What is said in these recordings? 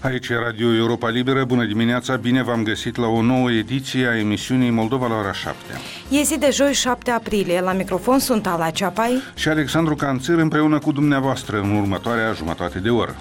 Aici e Radio Europa Liberă, bună dimineața, bine v-am găsit la o nouă ediție a emisiunii Moldova la ora 7. E zi de joi 7 aprilie, la microfon sunt Ala Ceapai și Alexandru Canțir împreună cu dumneavoastră în următoarea jumătate de oră.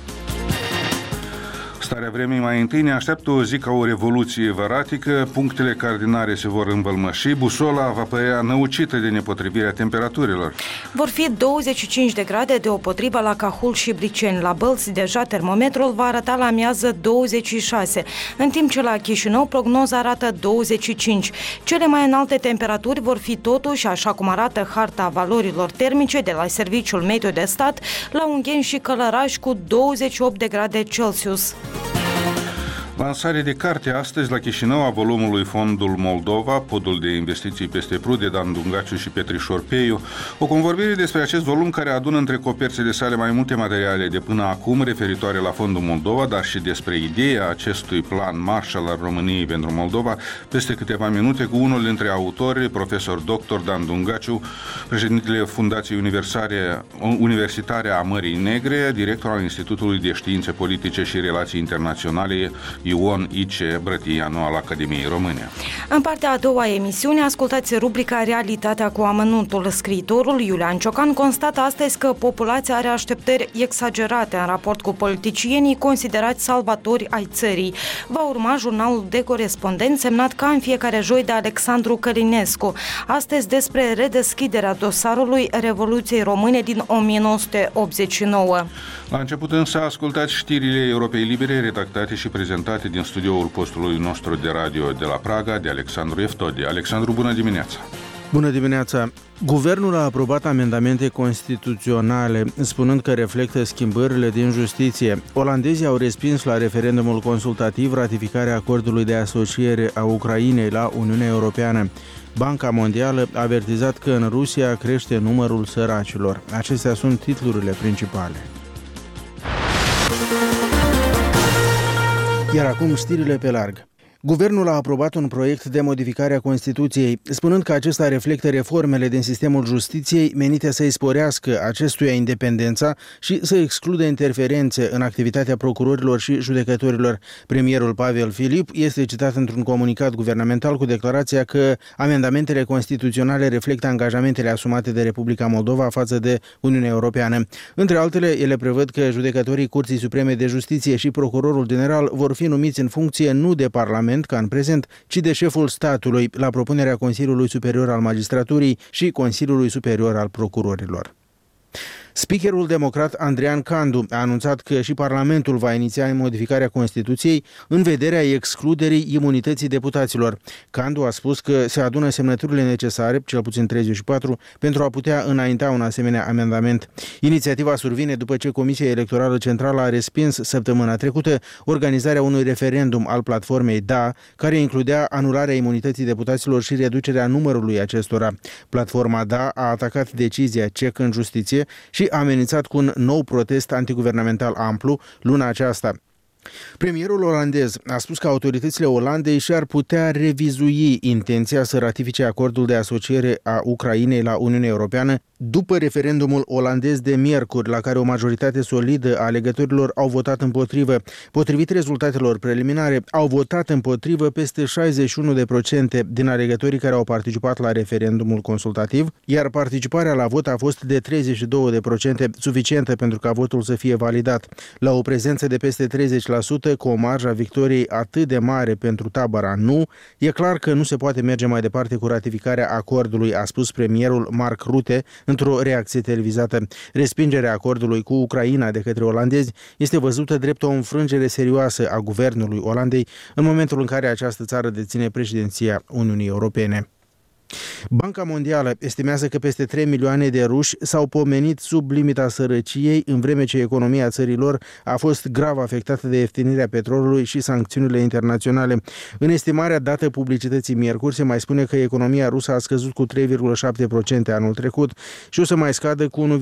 Starea vremii mai întâi ne așteaptă o zi ca o revoluție văratică, punctele cardinare se vor învălmăși, busola va părea năucită de nepotrivirea temperaturilor. Vor fi 25 de grade deopotrivă la Cahul și Briceni. La Bălți deja termometrul va arăta la amiază 26, în timp ce la Chișinău prognoza arată 25. Cele mai înalte temperaturi vor fi totuși, așa cum arată harta valorilor termice de la Serviciul Meteo de Stat, la Ungheni și Călăraș cu 28 de grade Celsius. Lansare de carte astăzi la Chișinău a volumului Fondul Moldova, podul de investiții peste Prut de Dan Dungaciu și Petrișor Peiu. O convorbire despre acest volum care adună între coperțele sale mai multe materiale de până acum referitoare la Fondul Moldova, dar și despre ideea acestui plan Marshall al României pentru Moldova, peste câteva minute cu unul dintre autori, profesor dr. Dan Dungaciu, președintele Fundației Universitare a Mării Negre, director al Institutului de Științe Politice și Relații Internaționale Ion Ice Brătianu al Academiei Române. În partea a doua emisiune ascultați rubrica Realitatea cu amănuntul. Scriitorul Iulian Ciocan constată astăzi că populația are așteptări exagerate în raport cu politicienii considerați salvatori ai țării. Va urma jurnalul de corespondent semnat ca în fiecare joi de Alexandru Călinescu. Astăzi despre redeschiderea dosarului Revoluției Române din 1989. La început însă ascultați știrile Europei Libere redactate și prezentate din studioul postului nostru de radio de la Praga, de Alexandru Eftodi. Alexandru, bună dimineața! Bună dimineața! Guvernul a aprobat amendamente constituționale, spunând că reflectă schimbările din justiție. Olandezii au respins la referendumul consultativ ratificarea acordului de asociere a Ucrainei la Uniunea Europeană. Banca Mondială a avertizat că în Rusia crește numărul săracilor. Acestea sunt titlurile principale. Iar acum știrile pe larg. Guvernul a aprobat un proiect de modificare a Constituției, spunând că acesta reflectă reformele din sistemul justiției menite să-i sporească acestuia independența și să excludă interferențe în activitatea procurorilor și judecătorilor. Premierul Pavel Filip este citat într-un comunicat guvernamental cu declarația că amendamentele constituționale reflectă angajamentele asumate de Republica Moldova față de Uniunea Europeană. Între altele, ele prevăd că judecătorii Curții Supreme de Justiție și procurorul general vor fi numiți în funcție nu de Parlament, ca în prezent, ci de șeful statului, la propunerea Consiliului Superior al Magistraturii și Consiliului Superior al Procurorilor. Speakerul democrat Andrian Candu a anunțat că și Parlamentul va iniția modificarea Constituției în vederea excluderii imunității deputaților. Candu a spus că se adună semnăturile necesare, cel puțin 34, pentru a putea înainta un asemenea amendament. Inițiativa survine după ce Comisia Electorală Centrală a respins săptămâna trecută organizarea unui referendum al platformei DA, care includea anularea imunității deputaților și reducerea numărului acestora. Platforma DA a atacat decizia CEC în justiție și a amenințat cu un nou protest antiguvernamental amplu luna aceasta. Premierul olandez a spus că autoritățile Olandei și-ar putea revizui intenția să ratifice acordul de asociere a Ucrainei la Uniunea Europeană după referendumul olandez de miercuri, la care o majoritate solidă a alegătorilor au votat împotrivă. Potrivit rezultatelor preliminare, au votat împotrivă peste 61% din alegătorii care au participat la referendumul consultativ, iar participarea la vot a fost de 32%, suficientă pentru ca votul să fie validat. La o prezență de peste 30%, cu o marjă a victoriei atât de mare pentru tabăra nu, e clar că nu se poate merge mai departe cu ratificarea acordului, a spus premierul Mark Rutte într-o reacție televizată. Respingerea acordului cu Ucraina de către olandezi este văzută drept o înfrângere serioasă a guvernului Olandei în momentul în care această țară deține președinția Uniunii Europene. Banca Mondială estimează că peste 3 milioane de ruși s-au pomenit sub limita sărăciei, în vreme ce economia țărilor a fost grav afectată de ieftinirea petrolului și sancțiunile internaționale. În estimarea dată publicității miercuri se mai spune că economia rusă a scăzut cu 3,7% anul trecut și o să mai scadă cu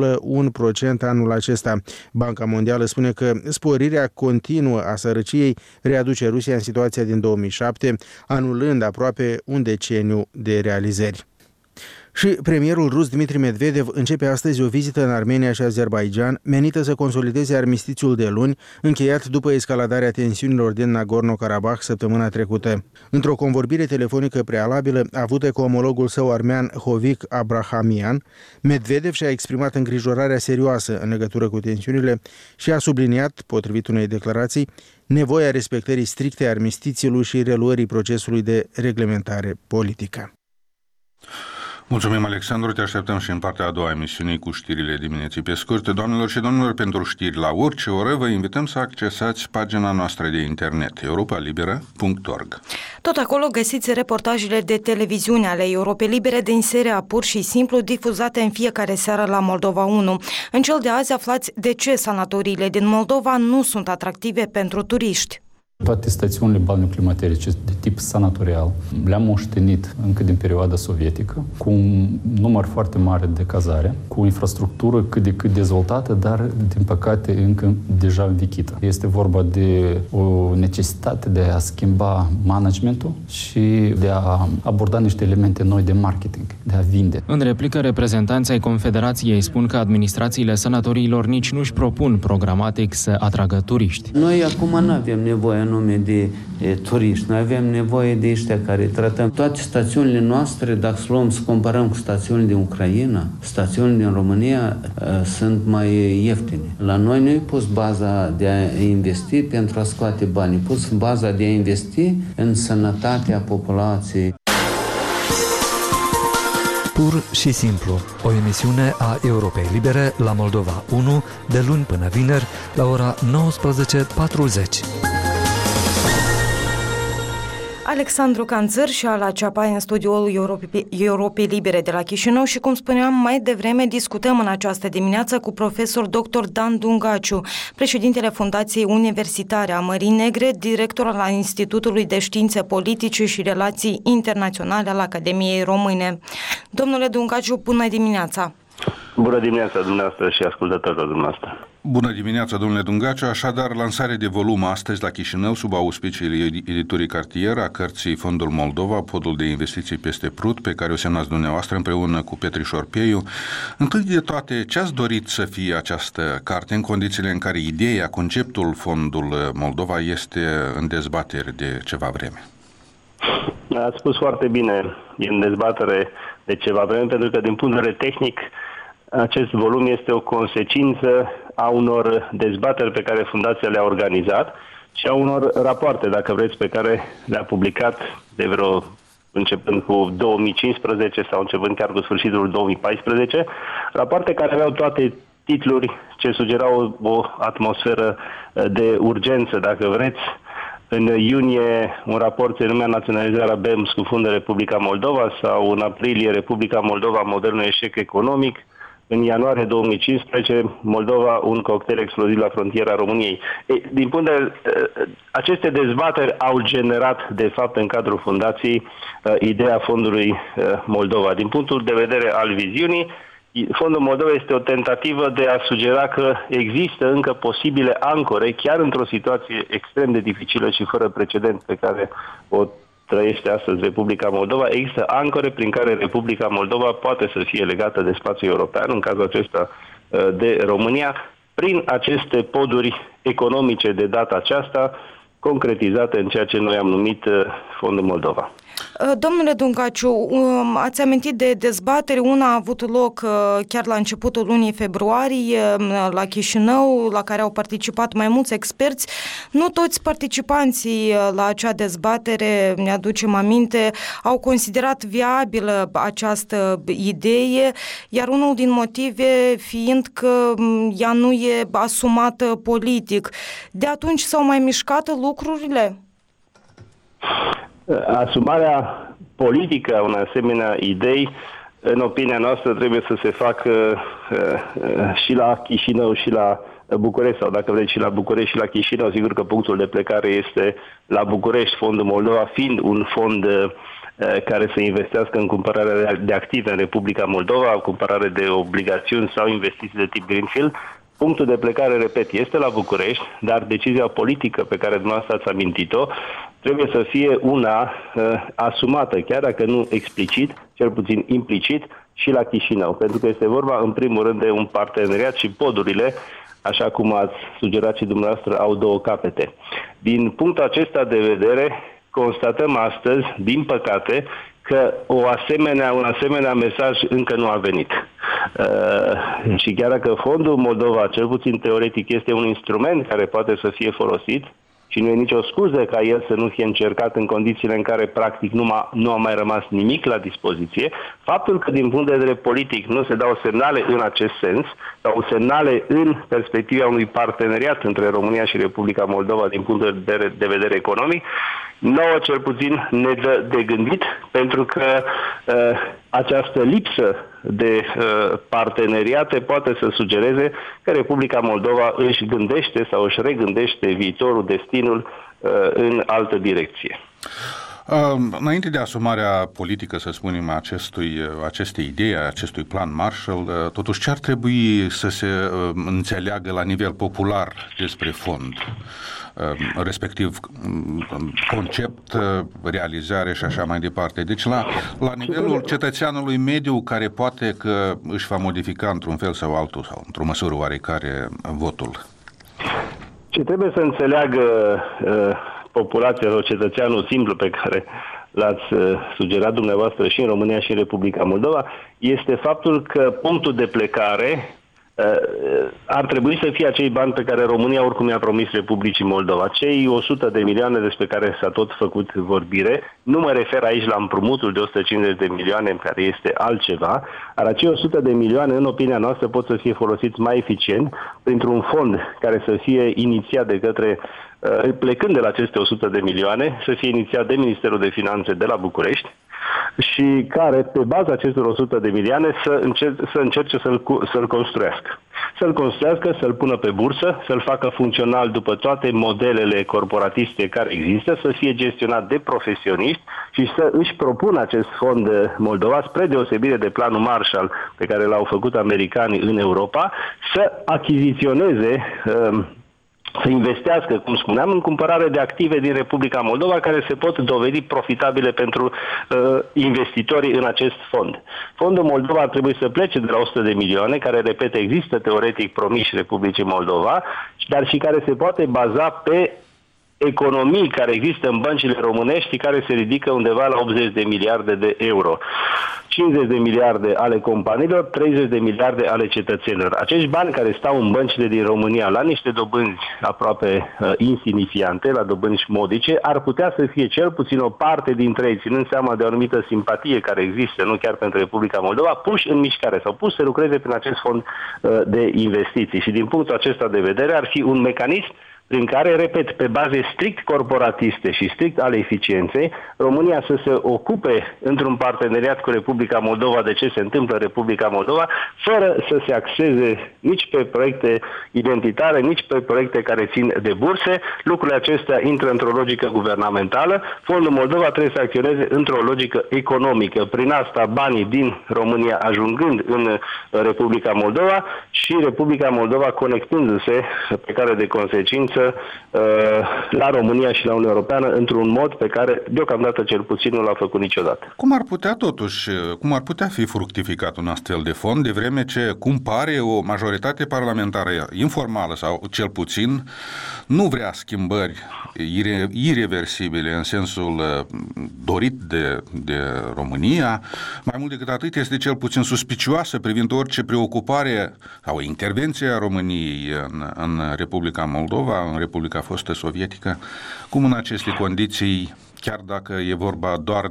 1,1% anul acesta. Banca Mondială spune că sporirea continuă a sărăciei readuce Rusia în situația din 2007, anulând aproape un deceniu de realizări. Și premierul rus Dmitri Medvedev începe astăzi o vizită în Armenia și Azerbaidjan menită să consolideze armistițiul de luni, încheiat după escaladarea tensiunilor din Nagorno-Karabakh săptămâna trecută. Într-o convorbire telefonică prealabilă avută cu omologul său armean Hovik Abrahamian, Medvedev și-a exprimat îngrijorarea serioasă în legătură cu tensiunile și a subliniat, potrivit unei declarații, nevoia respectării stricte a armistițiului și reluării procesului de reglementare politică. Mulțumim, Alexandru, te așteptăm și în partea a doua a emisiunii cu știrile dimineții pe scurt. Doamnelor și domnilor, pentru știri la orice oră, vă invităm să accesați pagina noastră de internet, europalibera.org. Tot acolo găsiți reportajele de televiziune ale Europei Libere din seria Pur și Simplu, difuzate în fiecare seară la Moldova 1. În cel de azi aflați de ce sanatoriile din Moldova nu sunt atractive pentru turiști. Toate stațiunile balneoclimaterice de tip sanatorial le-am moștenit încă din perioada sovietică, cu un număr foarte mare de cazare, cu o infrastructură cât de cât dezvoltată, dar, din păcate, încă deja învechită. Este vorba de o necesitate de a schimba managementul și de a aborda niște elemente noi de marketing, de a vinde. În replică, reprezentanții ai Confederației spun că administrațiile sanatoriilor nici nu-și propun programatic să atragă turiști. Noi acum nu avem nevoie anume de turiști. Noi avem nevoie de ăștia care tratăm. Toate stațiunile noastre, dacă să comparăm cu stațiunile din Ucraina, stațiunile din România sunt mai ieftine. La noi nu e pus baza de a investi pentru a scoate bani, e pus baza de a investi în sănătatea populației. Pur și simplu, o emisiune a Europei Libere la Moldova 1, de luni până vineri, la ora 19:40. Alexandru Canțăr și Ala Ceapai în studioul Europei Libere de la Chișinău și, cum spuneam mai devreme, discutăm în această dimineață cu profesor dr. Dan Dungaciu, președintele Fundației Universitare a Mării Negre, director al Institutului de Științe Politice și Relații Internaționale al Academiei Române. Domnule Dungaciu, bună dimineața! Bună dimineața dumneavoastră și ascultătorilor dumneavoastră. Bună dimineața, domnule Dungaciu. Așadar, lansare de volum astăzi la Chișinău, sub auspiciile editurii Cartier, a cărții Fondul Moldova, podul de investiții peste Prut, pe care o semnați dumneavoastră împreună cu Petrișor Peiu. Întâi de toate, ce ați dorit să fie această carte în condițiile în care ideea, conceptul Fondul Moldova este în dezbatere de ceva vreme? Ați spus foarte bine, e în dezbatere de ceva vreme, pentru că din punct de vedere tehnic, acest volum este o consecință a unor dezbateri pe care Fundația le-a organizat și a unor rapoarte, dacă vreți, pe care le-a publicat de vreo începând cu 2015 sau începând chiar cu sfârșitul 2014, rapoarte care aveau toate titluri ce sugerau o atmosferă de urgență, dacă vreți. În iunie, un raport se numea Naționalizarea BEM scufundă Republica Moldova, sau în aprilie Republica Moldova, modernul eșec economic. În ianuarie 2015, Moldova, un cocktail exploziv la frontiera României. Din punct de aceste dezbateri au generat, de fapt, în cadrul fundației, ideea Fondului Moldova. Din punctul de vedere al viziunii, Fondul Moldova este o tentativă de a sugera că există încă posibile ancore, chiar într-o situație extrem de dificilă și fără precedent pe care o trăiește astăzi Republica Moldova, există ancore prin care Republica Moldova poate să fie legată de spațiul european, în cazul acesta de România, prin aceste poduri economice de data aceasta, concretizate în ceea ce noi am numit Fondul Moldova. Domnule Dungaciu, ați amintit de dezbateri, una a avut loc chiar la începutul lunii februarie la Chișinău, la care au participat mai mulți experți. Nu toți participanții la acea dezbatere, ne aducem aminte, au considerat viabilă această idee, iar unul din motive fiind că ea nu e asumată politic. De atunci s-au mai mișcat lucrurile? Asumarea politică a unei asemenea idei, în opinia noastră, trebuie să se facă și la Chișinău și la București, sau dacă vreți și la București și la Chișinău. Sigur că punctul de plecare este la București, Fondul Moldova fiind un fond care să investească în cumpărarea de active în Republica Moldova, cumpărare de obligațiuni sau investiții de tip Greenfield. Punctul de plecare, repet, este la București, dar decizia politică pe care dumneavoastră ați amintit-o trebuie să fie una asumată, chiar dacă nu explicit, cel puțin implicit, și la Chișinău, pentru că este vorba în primul rând de un parteneriat și podurile, așa cum ați sugerat și dumneavoastră, au două capete. Din punctul acesta de vedere, constatăm astăzi, din păcate, că un asemenea mesaj încă nu a venit. Și chiar dacă Fondul Moldova, cel puțin teoretic, este un instrument care poate să fie folosit, și nu e nicio scuză ca el să nu fie încercat în condițiile în care practic nu a mai rămas nimic la dispoziție, faptul că din punct de vedere politic nu se dau semnale în acest sens, sau semnale în perspectiva unui parteneriat între România și Republica Moldova din punct de vedere economic, nouă cel puțin ne dă de gândit, pentru că această lipsă de parteneriate poate să sugereze că Republica Moldova își gândește sau își regândește viitorul, destinul în altă direcție. Înainte de asumarea politică, să spunem, acestei idei, acestui plan Marshall, totuși ce ar trebui să se înțeleagă la nivel popular despre fond? Respectiv concept, realizare și așa mai departe. Deci la nivelul cetățeanului mediu care poate că își va modifica într-un fel sau altul sau într-o măsură oarecare votul. Ce trebuie să înțeleagă populația sau cetățeanul simplu pe care l-ați sugerat dumneavoastră și în România și în Republica Moldova este faptul că punctul de plecare ar trebui să fie acei bani pe care România oricum i-a promis Republicii Moldova. Cei 100 de milioane despre care s-a tot făcut vorbire, nu mă refer aici la împrumutul de 150 de milioane, care este altceva, dar acei 100 de milioane, în opinia noastră, pot să fie folosiți mai eficient printr-un fond care să fie inițiat de către, plecând de la aceste 100 de milioane, să fie inițiat de Ministerul de Finanțe de la București, și care, pe baza acestor 100 de milioane, să încerce să-l construiască. Să-l construiască, să-l pună pe bursă, să-l facă funcțional după toate modelele corporatiste care există, să fie gestionat de profesioniști și să își propună acest fond Moldova, spre deosebire de planul Marshall pe care l-au făcut americanii în Europa, să achiziționeze, să investească, cum spuneam, în cumpărare de active din Republica Moldova care se pot dovedi profitabile pentru investitorii în acest fond. Fondul Moldova ar trebui să plece de la 100 de milioane, care, repet, există teoretic promiși Republicii Moldova, dar și care se poate baza pe economii care există în băncile românești, care se ridică undeva la 80 de miliarde de euro. 50 de miliarde ale companiilor, 30 de miliarde ale cetățenilor. Acești bani care stau în băncile din România la niște dobânzi aproape insignifiante, la dobânzi modice, ar putea să fie cel puțin o parte dintre ei, ținând seama de o anumită simpatie care există, nu chiar pentru Republica Moldova, puși în mișcare sau puși să lucreze prin acest fond de investiții. Și din punctul acesta de vedere ar fi un mecanism prin care, repet, pe baze strict corporatiste și strict ale eficienței, România să se ocupe într-un parteneriat cu Republica Moldova de ce se întâmplă în Republica Moldova, fără să se axeze nici pe proiecte identitare, nici pe proiecte care țin de burse. Lucrurile acestea intră într-o logică guvernamentală. Fondul Moldova trebuie să acționeze într-o logică economică. Prin asta, banii din România ajungând în Republica Moldova și Republica Moldova conectându-se pe care de consecință la România și la Uniunea Europeană într-un mod pe care deocamdată cel puțin nu l-a făcut niciodată. Cum ar putea fi fructificat un astfel de fond, de vreme ce, cum pare, o majoritate parlamentară informală sau cel puțin nu vrea schimbări ireversibile în sensul dorit de România. Mai mult decât atât, este cel puțin suspicioasă privind orice preocupare sau intervenție a României în Republica Moldova, în Republica fostă sovietică. Cum în aceste condiții, chiar dacă e vorba doar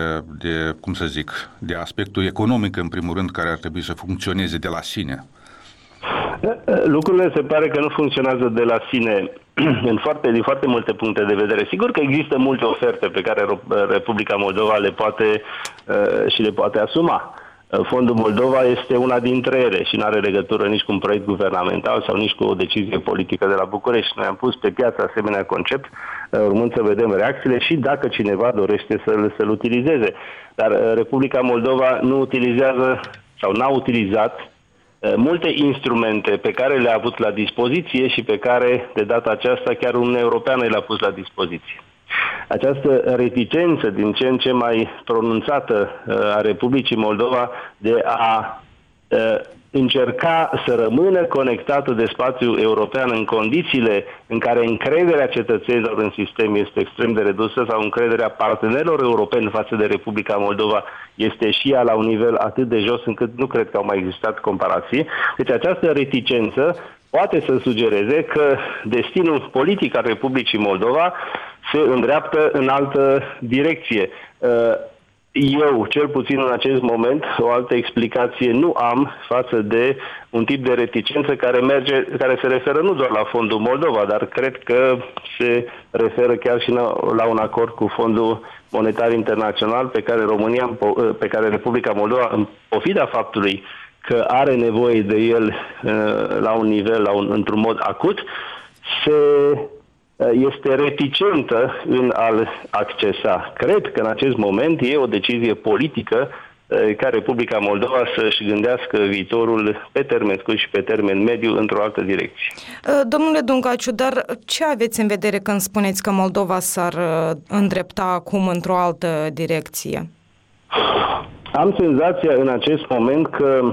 de aspectul economic, în primul rând, care ar trebui să funcționeze de la sine? Lucrurile se pare că nu funcționează de la sine din foarte multe puncte de vedere. Sigur că există multe oferte pe care Republica Moldova le poate asuma. Fondul Moldova este una dintre ele și nu are legătură nici cu un proiect guvernamental sau nici cu o decizie politică de la București. Noi am pus pe piață asemenea concept, urmând să vedem reacțiile și dacă cineva dorește să-l utilizeze. Dar Republica Moldova nu utilizează sau n-a utilizat multe instrumente pe care le-a avut la dispoziție și pe care, de data aceasta, chiar Uniunea Europeană le-a pus la dispoziție. Această reticență din ce în ce mai pronunțată a Republicii Moldova de a încerca să rămână conectată de spațiul european în condițiile în care încrederea cetățenilor în sistem este extrem de redusă sau încrederea partenerilor europeni față de Republica Moldova este și ea la un nivel atât de jos încât nu cred că au mai existat comparații. Deci această reticență poate să sugereze că destinul politic al Republicii Moldova se îndreaptă în altă direcție. Eu, cel puțin în acest moment, o altă explicație nu am față de un tip de reticență care se referă nu doar la Fondul Moldova, dar cred că se referă chiar și la un acord cu Fondul Monetar Internațional pe care Republica Moldova, în pofida faptului că are nevoie de el la un nivel, într-un mod acut, este reticentă în a-l accesa. Cred că în acest moment e o decizie politică ca Republica Moldova să-și gândească viitorul pe termen scurt și pe termen mediu într-o altă direcție. Domnule Dungaciu, dar ce aveți în vedere când spuneți că Moldova s-ar îndrepta acum într-o altă direcție? Am senzația în acest moment că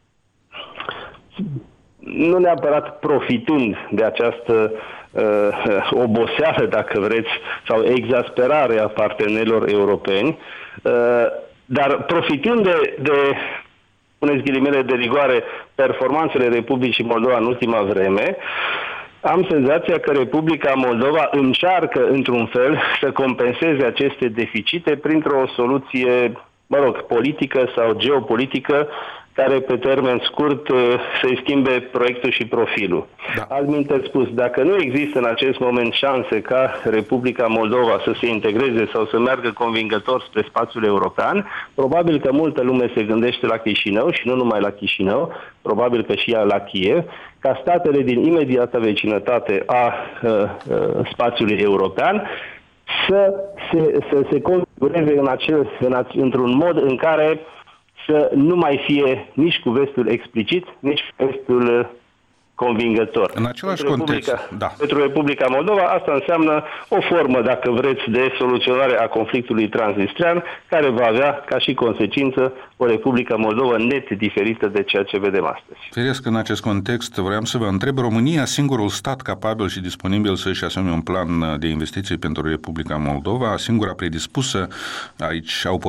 nu neapărat profitând de această oboseală, dacă vreți, sau exasperare a partenerilor europeni, dar profitând de puneți ghilimele de rigoare, performanțele Republicii Moldova în ultima vreme, am senzația că Republica Moldova încearcă, într-un fel, să compenseze aceste deficite printr-o soluție, politică sau geopolitică, care pe termen scurt să-i schimbe proiectul și profilul. Da. Altminteri spus, dacă nu există în acest moment șanse ca Republica Moldova să se integreze sau să meargă convingător spre spațiul european, probabil că multă lume se gândește la Chișinău și nu numai la Chișinău, probabil că și ea la Kiev, ca statele din imediata vecinătate a spațiului european să se configureze într-un mod în care să nu mai fie nici cu vestul explicit, nici cu vestul convingător. În același context, pentru Republica Moldova asta înseamnă o formă, dacă vreți, de soluționare a conflictului transnistrian, care va avea ca și consecință o Republica Moldova net diferită de ceea ce vedem astăzi. Firesc, în acest context, vreau să vă întreb, România, singurul stat capabil și disponibil să-și asume un plan de investiții pentru Republica Moldova, singura predispusă, aici a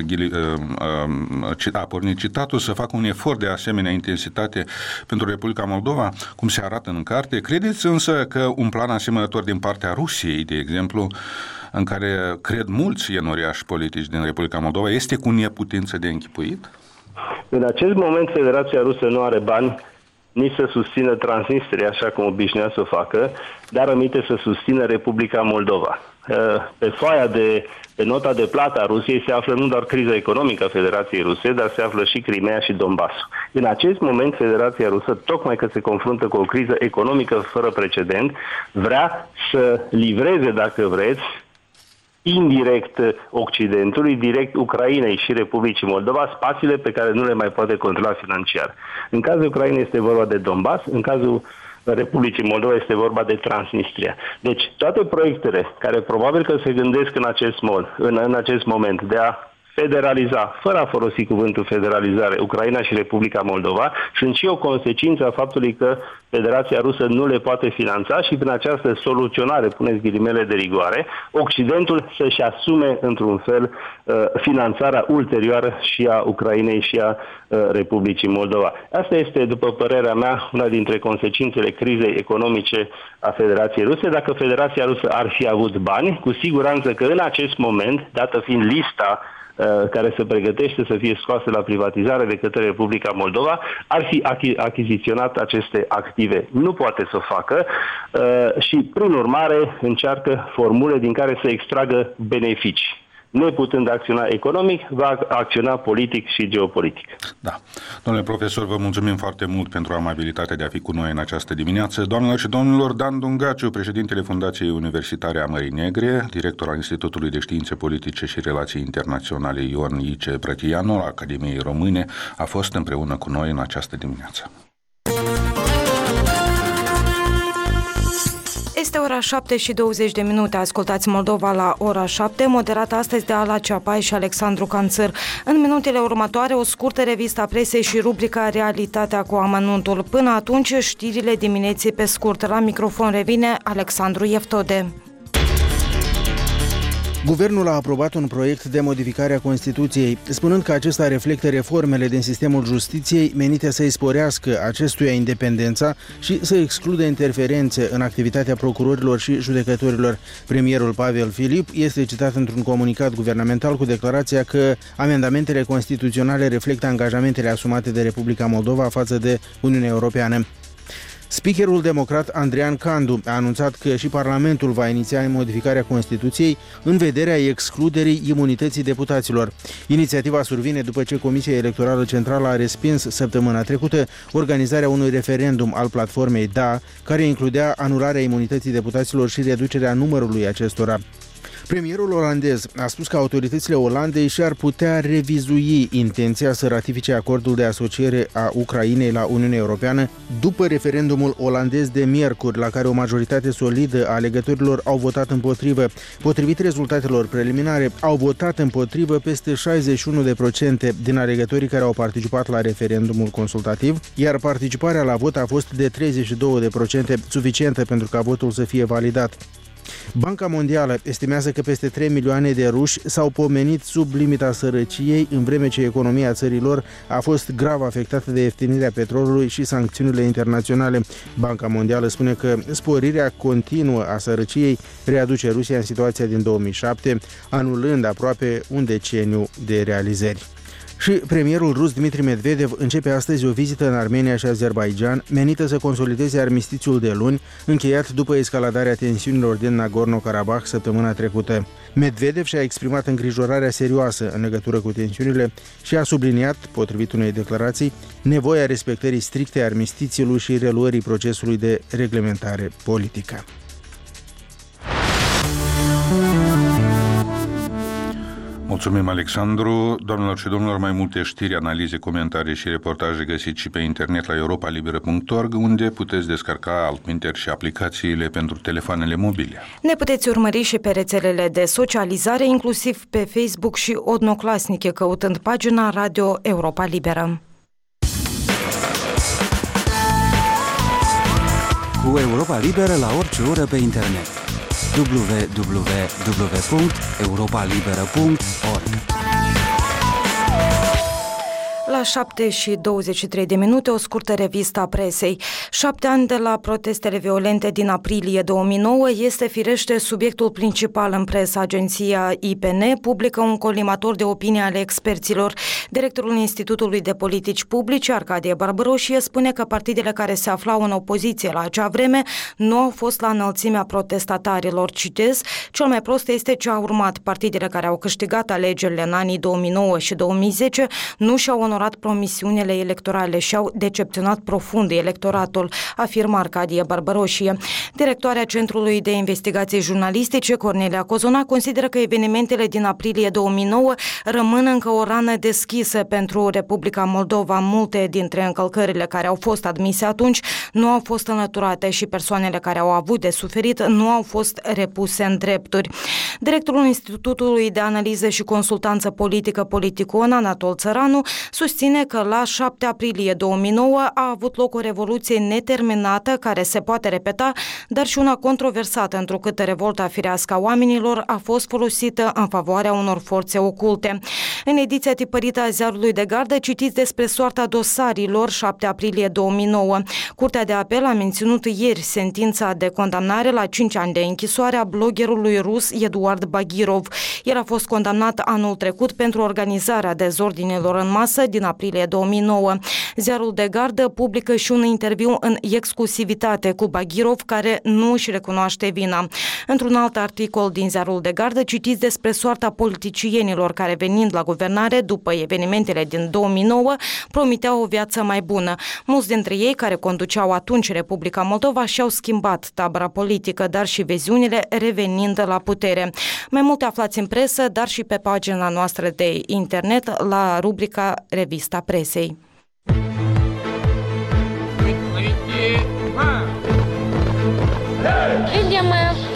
pornit citatul, să facă un efort de asemenea intensitate pentru Republica Moldova, cum se arată în carte. Credeți însă că un plan asemănător din partea Rusiei, de exemplu, în care cred mulți enoriași politici din Republica Moldova, este cu neputință de închipuit? În acest moment Federația Rusă nu are bani nici să susțină Transnistria, așa cum obișnuia să o facă, dar aminte să susțină Republica Moldova. Pe foaia pe nota de plată a Rusiei se află nu doar criza economică a Federației Ruse, dar se află și Crimea și Donbassul. În acest moment, Federația Rusă, tocmai că se confruntă cu o criză economică fără precedent, vrea să livreze, dacă vreți, indirect Occidentului, direct Ucrainei și Republicii Moldova, spațiile pe care nu le mai poate controla financiar. În cazul Ucrainei este vorba de Donbass, în cazul Republicii Moldova este vorba de Transnistria. Deci toate proiectele care probabil că se gândesc în acest moment de a federaliza, fără a folosi cuvântul federalizare, Ucraina și Republica Moldova, sunt și o consecință a faptului că Federația Rusă nu le poate finanța și prin această soluționare, puneți ghilimele de rigoare, Occidentul să-și asume într-un fel finanțarea ulterioară și a Ucrainei și a Republicii Moldova. Asta este, după părerea mea, una dintre consecințele crizei economice a Federației Ruse. Dacă Federația Rusă ar fi avut bani, cu siguranță că în acest moment, dată fiind lista care se pregătește să fie scoase la privatizare de către Republica Moldova, ar fi achiziționat aceste active. Nu poate să o facă și, prin urmare, încearcă formule din care să extragă beneficii. Neputând acționa economic, va acționa politic și geopolitic. Da. Domnule profesor, vă mulțumim foarte mult pentru amabilitatea de a fi cu noi în această dimineață. Doamnelor și domnilor, Dan Dungaciu, președintele Fundației Universitare a Mării Negre, director al Institutului de Științe Politice și Relații Internaționale Ion Ice Brătianu al Academiei Române, a fost împreună cu noi în această dimineață. Este ora 7:20. Ascultați Moldova la ora 7, moderată astăzi de Ala Ceapai și Alexandru Canțăr. În minutele următoare, o scurtă revistă a presei și rubrica Realitatea cu amănuntul. Până atunci, știrile dimineții pe scurt. La microfon revine Alexandru Ieftode. Guvernul a aprobat un proiect de modificare a Constituției, spunând că acesta reflectă reformele din sistemul justiției menite să-i sporească acestuia independența și să excludă interferențe în activitatea procurorilor și judecătorilor. Premierul Pavel Filip este citat într-un comunicat guvernamental cu declarația că amendamentele constituționale reflectă angajamentele asumate de Republica Moldova față de Uniunea Europeană. Speakerul democrat Andrian Candu a anunțat că și Parlamentul va iniția modificarea Constituției în vederea excluderii imunității deputaților. Inițiativa survine după ce Comisia Electorală Centrală a respins săptămâna trecută organizarea unui referendum al platformei DA, care includea anularea imunității deputaților și reducerea numărului acestora. Premierul olandez a spus că autoritățile Olandei și-ar putea revizui intenția să ratifice acordul de asociere a Ucrainei la Uniunea Europeană după referendumul olandez de miercuri, la care o majoritate solidă a alegătorilor au votat împotrivă. Potrivit rezultatelor preliminare, au votat împotrivă peste 61% din alegătorii care au participat la referendumul consultativ, iar participarea la vot a fost de 32%, suficientă pentru ca votul să fie validat. Banca Mondială estimează că peste 3 milioane de ruși s-au pomenit sub limita sărăciei, în vreme ce economia țărilor a fost grav afectată de ieftinirea petrolului și sancțiunile internaționale. Banca Mondială spune că sporirea continuă a sărăciei readuce Rusia în situația din 2007, anulând aproape un deceniu de realizări. Și premierul rus Dmitri Medvedev începe astăzi o vizită în Armenia și Azerbaidjan, menită să consolideze armistițiul de luni, încheiat după escaladarea tensiunilor din Nagorno-Karabakh săptămâna trecută. Medvedev și-a exprimat îngrijorarea serioasă în legătură cu tensiunile și a subliniat, potrivit unei declarații, nevoia respectării stricte a armistițiului și reluării procesului de reglementare politică. Mulțumim, Alexandru. Doamnelor și domnilor, mai multe știri, analize, comentarii și reportaje găsiți și pe internet la europalibera.org, unde puteți descărca altminteri și aplicațiile pentru telefoanele mobile. Ne puteți urmări și pe rețelele de socializare, inclusiv pe Facebook și Odnoclasnice, căutând pagina Radio Europa Liberă. Cu Europa Liberă la orice oră pe internet. www.europalibera.org. La 7:23, o scurtă revistă a presei. 7 ani de la protestele violente din aprilie 2009 este firește subiectul principal în presă. Agenția IPN publică un colimator de opinie ale experților. Directorul Institutului de Politici Publice, Arcadie Barbăroșie, spune că partidele care se aflau în opoziție la acea vreme nu au fost la înălțimea protestatarilor. Citez, cel mai prost este ce a urmat. Partidele care au câștigat alegerile în anii 2009 și 2010 nu și-au onorat promisiunile electorale și au decepționat profund electoratul, afirmă Arcadie Barbăroșie. Directoarea Centrului de Investigații Jurnalistice, Cornelia Cozona, consideră că evenimentele din aprilie 2009 rămân încă o rană deschisă pentru Republica Moldova. Multe dintre încălcările care au fost admise atunci nu au fost înlăturate și persoanele care au avut de suferit nu au fost repuse în drepturi. Directorul Institutului de Analiză și Consultanță Politică Politicon, Anatol Țăranu, susține că la 7 aprilie 2009 a avut loc o revoluție neterminată care se poate repeta, dar și una controversată, întrucât revolta firească a oamenilor a fost folosită în favoarea unor forțe oculte. În ediția tipărită a Ziarului de Gardă citiți despre soarta dosarilor 7 aprilie 2009. Curtea de apel a menținut ieri sentința de condamnare la 5 ani de închisoare a bloggerului rus Eduard Bagirov. El a fost condamnat anul trecut pentru organizarea dezordinelor în masă din aprilie 2009. Ziarul de Gardă publică și un interviu în exclusivitate cu Bagirov, care nu își recunoaște vina. Într-un alt articol din Ziarul de Gardă citiți despre soarta politicienilor care, venind la guvernare după evenimentele din 2009, promiteau o viață mai bună. Mulți dintre ei care conduceau atunci Republica Moldova și-au schimbat tabăra politică, dar și viziunile, revenind la putere. Mai multe aflați în presă, dar și pe pagina noastră de internet la rubrica Revista Presei. India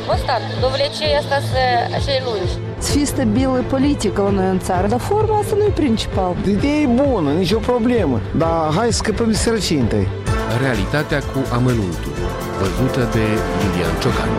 Довлече asta acei lungi. Să fie stabilă politică la noi în țară, dar forma asta nu e principal. Ideea e bună, nicio problemă, dar hai să scăpăm de sărăcie întâi. Realitatea cu amănuntul, văzută de Iulian Ciocan.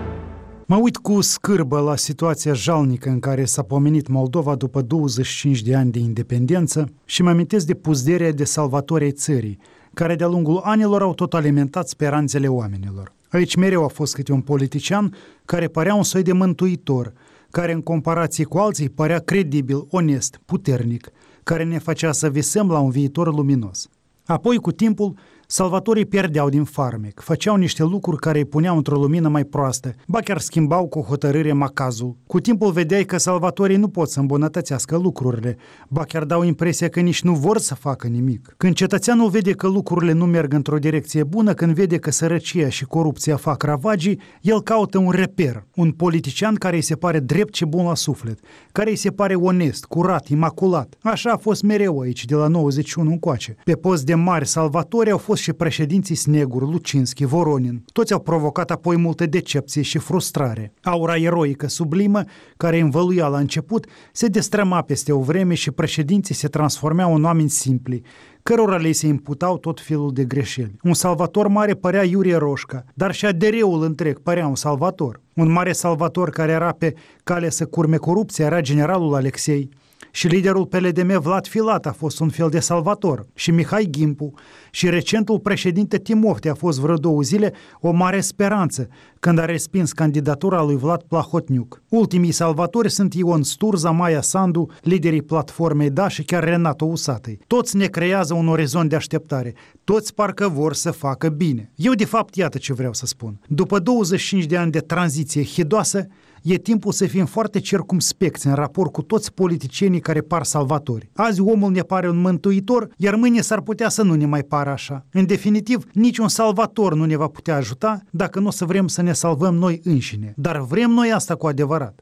Mă uit cu scârbă la situația jalnică în care s-a pomenit Moldova după 25 de ani de independență și mă amintesc de puzderea de salvatori ai țării, care de-a lungul anilor au tot alimentat speranțele oamenilor. Aici mereu a fost câte un politician care părea un soi de mântuitor, care în comparație cu alții părea credibil, onest, puternic, care ne făcea să visăm la un viitor luminos. Apoi, cu timpul, salvatorii pierdeau din farmec, făceau niște lucruri care îi puneau într-o lumină mai proastă, ba chiar schimbau cu hotărâre macazul. Cu timpul vedeai că salvatorii nu pot să îmbunătățească lucrurile, ba chiar dau impresia că nici nu vor să facă nimic. Când cetățeanul vede că lucrurile nu merg într-o direcție bună, când vede că sărăcia și corupția fac ravagii, el caută un reper, un politician care îi se pare drept și bun la suflet, care îi se pare onest, curat, imaculat. Așa a fost mereu aici, de la 91 încoace. Pe post de mari salvatori au fost și președinții Snegur, Lucinski, Voronin. Toți au provocat apoi multă decepție și frustrare. Aura eroică sublimă, care învăluia la început, se destrăma peste o vreme și președinții se transformau în oameni simpli, cărora le se imputau tot felul de greșeli. Un salvator mare părea Iurie Roșca, dar și ADR-ul întreg părea un salvator. Un mare salvator care era pe cale să curme corupția era generalul Alexei. Și liderul PLDM Vlad Filat a fost un fel de salvator, și Mihai Gimpu, și recentul președinte Timofte a fost vreo 2 zile o mare speranță când a respins candidatura lui Vlad Plahotniuc. Ultimii salvatori sunt Ion Sturza, Maia Sandu, liderii platformei DA și chiar Renato Usatăi. Toți ne creează un orizont de așteptare, toți parcă vor să facă bine. Eu de fapt iată ce vreau să spun. După 25 de ani de tranziție hidoasă, e timpul să fim foarte circumspecți în raport cu toți politicienii care par salvatori. Azi omul ne pare un mântuitor, iar mâine s-ar putea să nu ne mai pară așa. În definitiv, niciun salvator nu ne va putea ajuta dacă nu o să vrem să ne salvăm noi înșine. Dar vrem noi asta cu adevărat.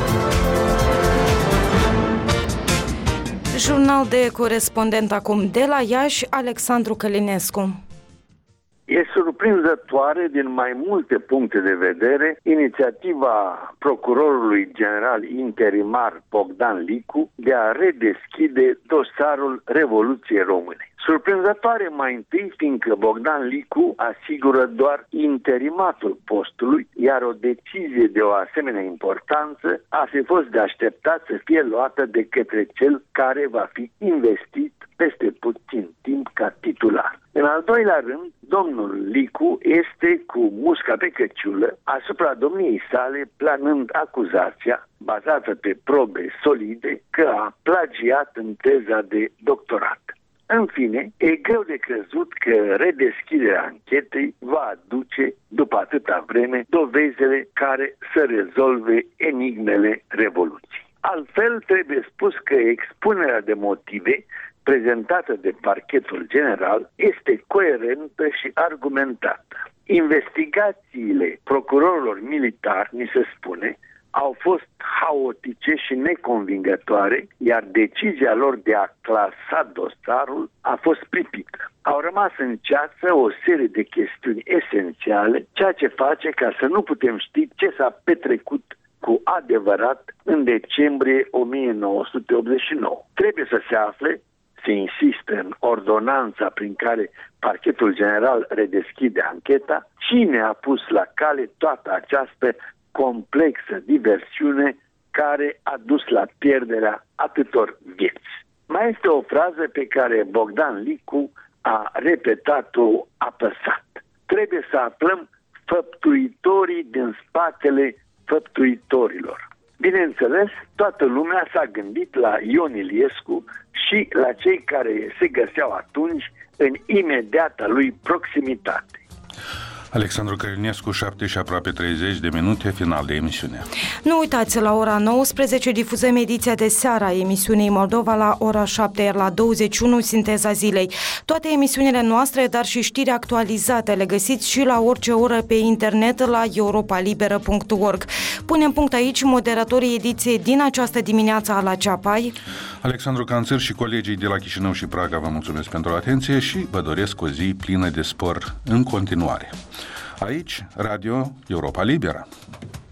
Jurnal de corespondent acum de la Iași, Alexandru Călinescu. E surprinzătoare din mai multe puncte de vedere inițiativa procurorului general interimar Bogdan Licu de a redeschide dosarul Revoluției Române. Surprinzătoare mai întâi fiindcă Bogdan Licu asigură doar interimatul postului, iar o decizie de o asemenea importanță ar fi fost de așteptat să fie luată de către cel care va fi investit peste puțin timp ca titular. În al doilea rând, domnul Licu este cu musca pe căciulă asupra domniei sale, planând acuzația bazată pe probe solide că a plagiat în teza de doctorat. În fine, e greu de crezut că redeschiderea anchetei va aduce, după atâta vreme, dovezile care să rezolve enigmele Revoluției. Altfel, trebuie spus că expunerea de motive prezentată de parchetul general este coerentă și argumentată. Investigațiile procurorilor militari, ni se spune, au fost haotice și neconvingătoare, iar decizia lor de a clasa dosarul a fost pripită. Au rămas în ceață o serie de chestiuni esențiale, ceea ce face ca să nu putem ști ce s-a petrecut cu adevărat în decembrie 1989. Trebuie să se afle, se insistă în ordonanța prin care parchetul general redeschide ancheta, cine a pus la cale toată această complexă diversiune care a dus la pierderea atâtor vieți. Mai este o frază pe care Bogdan Licu a repetat-o apăsat. Trebuie să aflăm făptuitorii din spatele făptuitorilor. Bineînțeles, toată lumea s-a gândit la Ion Iliescu și la cei care se găseau atunci în imediata lui proximitate. Alexandru Călinescu, 7 și aproape 30 de minute, final de emisiune. Nu uitați, la ora 19 difuzăm ediția de seară a emisiunii Moldova la ora 7, iar la 21 Sinteza zilei. Toate emisiunile noastre, dar și știri actualizate le găsiți și la orice oră pe internet la europalibera.org. Punem punct aici moderatorii ediției din această dimineață la Ceapai. Alexandru Canțăr și colegii de la Chișinău și Praga vă mulțumesc pentru atenție și vă doresc o zi plină de spor în continuare. Aici, Radio Europa Liberă.